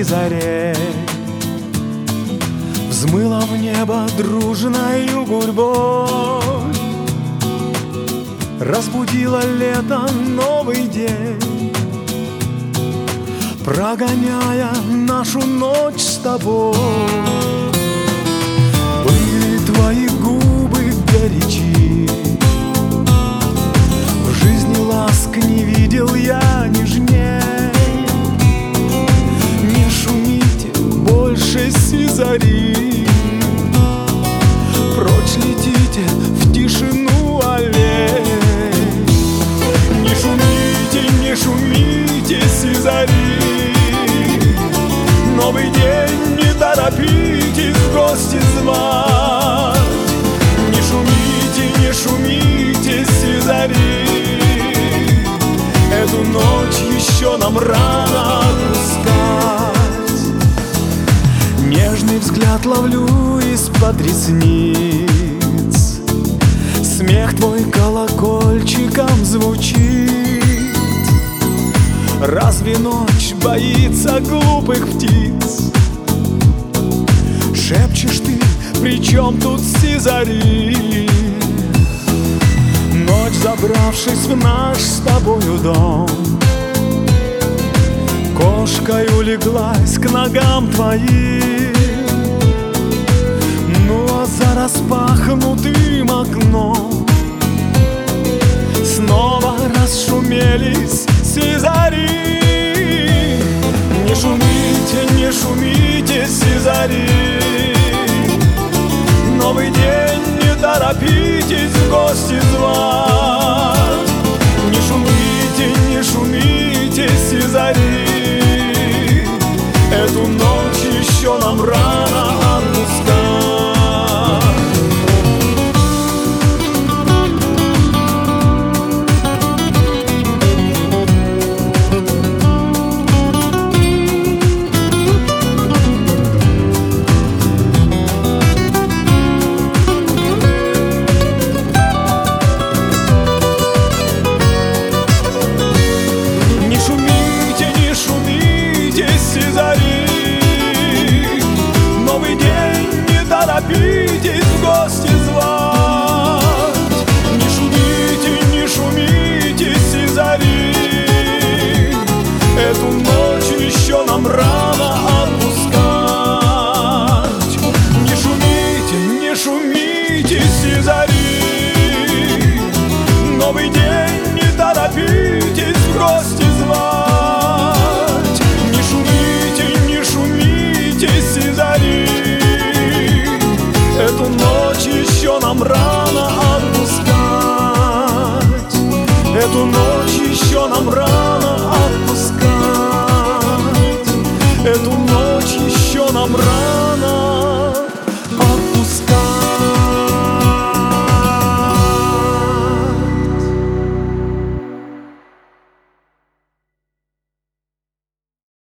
заре взмыла в небо дружною гурьбой, разбудила лето новый день, прогоняя нашу ночь с тобой. Были твои губы горячи, в жизни ласк не видел я нежней. Не шумите больше сизари, прочь летите в тишину аллей. Не шумите сизари, новый день, не торопитесь в гости звать. Не шумите сизари, эту ночь еще нам рано отпускать. Нежный взгляд ловлю из-под ресниц, смех твой колокольчиком звучит. Разве ночь боится глупых птиц? Шепчешь ты, при чем тут сизари? Ночь, забравшись в наш с тобою дом, кошкой улеглась к ногам твоим. Ну а за распахнутым окном снова расшумелись сизари. Не шумите сизари, новый день, не торопитесь в гости звать. Не шумите сизари, эту ночь еще нам рано отпускать. Новый день, не торопитесь в гости звать. Не шумите сизари, эту ночь еще нам рано отпускать. Не шумите сизари, новый день, не торопитесь в гости звать. Не шумите сизари, эту ночь еще нам рано отпускать. Эту ночь еще нам рано отпускать. Эту ночь еще нам рано